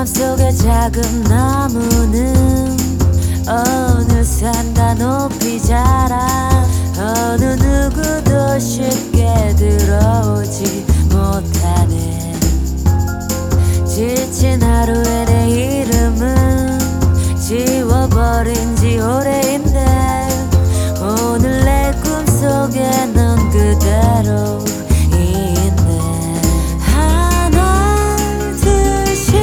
맘속에 작은 나무는 어느샌가 높이 자라 어느 누구도 쉽게 들어오지 못하네. 지친 하루에 내 이름은 지워버린 지 오래인데 오늘 내 꿈속에 넌 그대로 있네. 하나 둘씩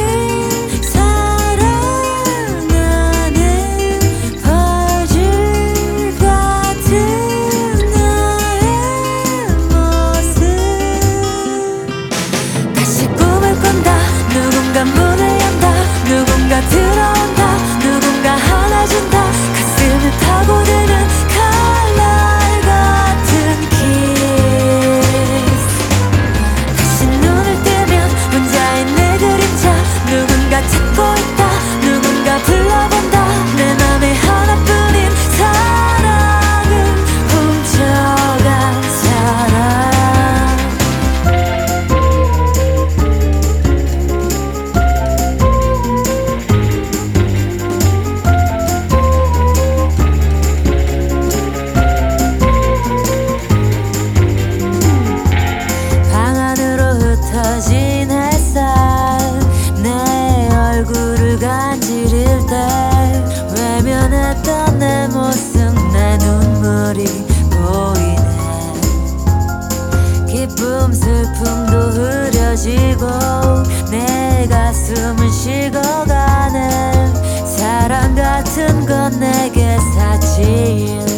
사랑하는 퍼즐 같은 나의 모습. 다시 꿈을 꾼다. 누군가 문을 연다. 누군가 들어온다. 누군가 안아준다. 가슴을 파고드는 칼날 같은 kiss. 다시 눈을 뜨면 혼자인 내 그림자. 누군가 찾고 있다. 누군가 불러본다. 내 맘에 하나뿐인 사랑은 훔쳐간 사랑. 방 안으로 흩어진 햇살 내 얼굴을 간지릴 때 외면했던 내 모습 내 눈물이 보이네. 기쁨 슬픔도 흐려지고 내 가슴은 식어가네. 사랑 같은 건 내게 사치일